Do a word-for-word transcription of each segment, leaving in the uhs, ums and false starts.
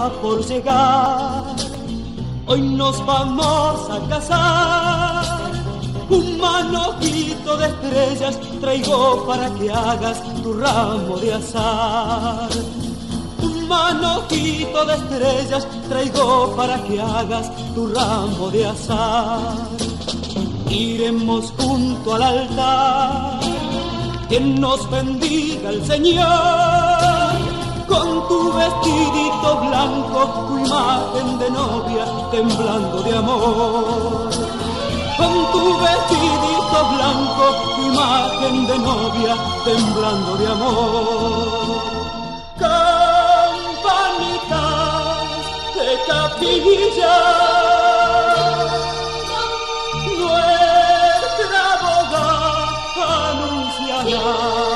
está por llegar. Hoy nos vamos a casar. Un manojito de estrellas traigo para que hagas tu ramo de azar. Un manojito de estrellas traigo para que hagas tu ramo de azar. Iremos junto al altar, que nos bendiga el Señor. Con tu vestidito blanco, tu imagen de novia temblando de amor. Con tu vestidito blanco, tu imagen de novia temblando de amor. Campanitas de capilla, nuestra boda anunciará.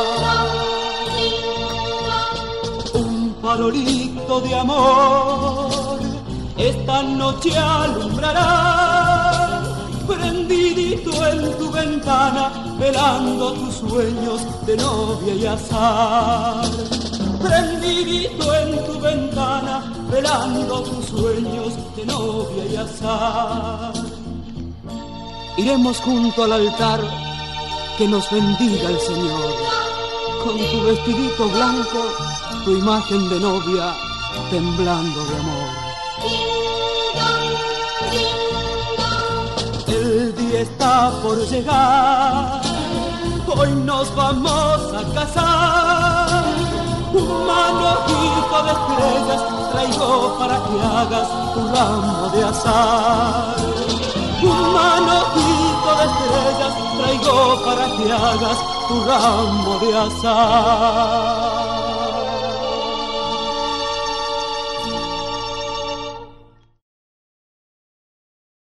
Un farolito de amor esta noche alumbrará, prendidito en tu ventana, velando tus sueños de novia y azar. Prendidito en tu ventana, velando tus sueños de novia y azar. Iremos junto al altar, que nos bendiga el Señor. Con tu vestidito blanco, tu imagen de novia temblando de amor. El día está por llegar, hoy nos vamos a casar. Un manojito de estrellas traigo para que hagas tu ramo de azar. Un manojito de estrellas traigo para que hagas tu ramo de azar.